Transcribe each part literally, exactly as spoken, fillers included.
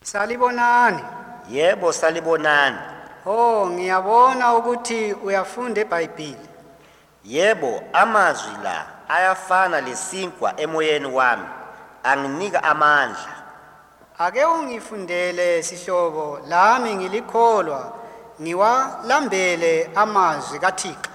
Salibonani. Yebo salibonani. Oh, ngiyabona ukuthi uyafunda eBhayibheli. Yebo, amazwi la ayafana lesinkwa emoyeni wami, anginika amandla. Ake ungifundele sihlobo lami ngilikholwa ngiwalambele amazwi kaThixo.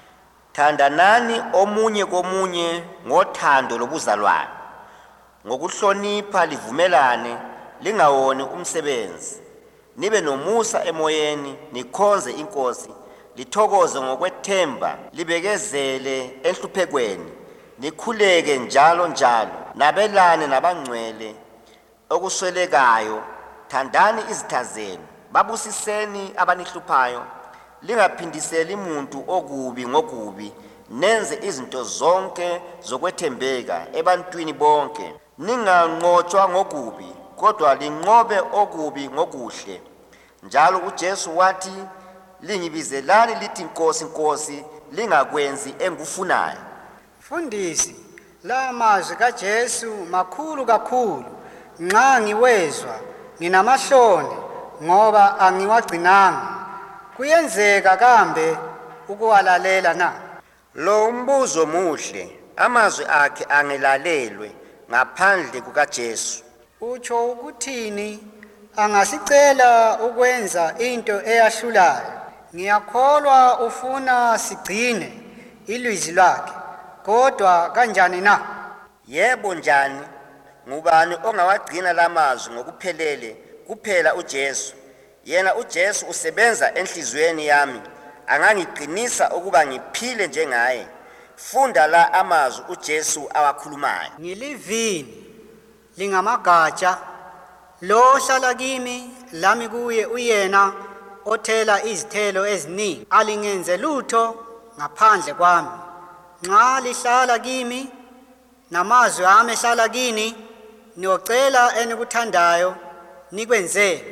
Thandanani omunye komunye ngothando lobuzalwane, ngokuhlonipha livumelane, lingawoni umsebenzi. Nibe nomusa emoyeni, nikhonze iNkosi, lithokoze ngokwethemba, libekezele enhluphekweni, nikhuleke njalo njalo, nabelane nabangcwele okuswelekayo. Thandani izitha zenu, babusiseni abanihluphayo, lingaphindiseli umuntu okubi ngokubi, nenze izinto zonke zokwethembeka ebantwini bonke. Ninganqotshwa ngokubi, kodwa linqobe okubi ngokuhle. Njalo uJesu wathi, lingibizelani lithi Nkosi, Nkosi, lingakwenzi engufunayo. Mfundisi, la mazwi kaJesu makhulu kakhulu. Nxa ngiwezwa nginamahloni ngoba angiwagcinanga. Kuyenzeka kambe ukuwalalela na? Lo umbuzo muhle, amazwi akhe angelalelwe ngaphandle kukaJesu. Utsho ukuthini angasicela ukwenza into eyahlulayo? Ngiyakholwa ufuna sigcine ilizwi lakhe, kodwa kanjani na? Yebo njani? Ngubani ongawagcina lamazwi ngokuphelele kuphela uJesu? Yena uJesu usebenza enhlizweni yami, angangiqinisa ukuba ngiphile njengaye. Funda la amazwi uJesu awakhulumayo. Ngilivini lingamagatsha, lo hlala kimi lami kuye uyena othela izithelo eziningi. Alingenze lutho ngaphandle kwami. Nxa lihlala kimi namazwi ami ehlala kini, niyocela enikuthandayo nikwenzele.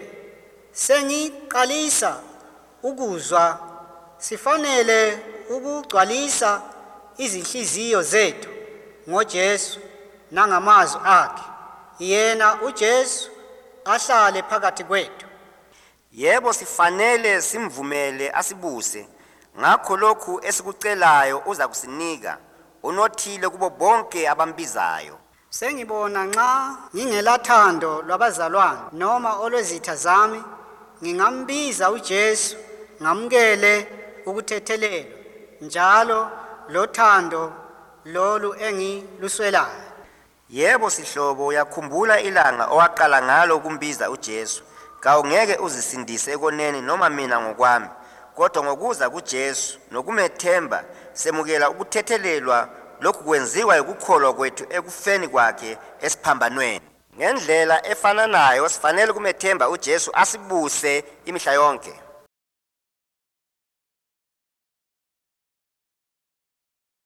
Sengiqalisa ukuzwa sifanele ukugcwalisa izinhliziyo zethu ngoJesu nangamazwi akhe, yena uJesu ahlale phakathi kwethu. Yebo, sifanele simvumele asibuse. Ngakho lokhu esikucelayo uza kusinika, unothile kubo bonke abambizayo. Sengibona nxa ngingelathando lwabazalwane noma olwezitha zami, ngingambiza uJesu ngamukele ukuthethelelwa njalo lothando lolu engiluswelayo. Yebo sihlobo, uyakhumbula ilanga owaqala ngalo ukumbiza uJesu. Kawungeke uzisindise ekoneni noma mina ngokwami, kodwa ngokuza kuJesu nokumethemba semukela ukuthethelelwa. Lokhu kwenziwa ukukholwa kwethu ekufeni kwakhe esiphambanweni. Ngendlela efananayo sifanele kumethemba uJesu asibuse imihla yonke.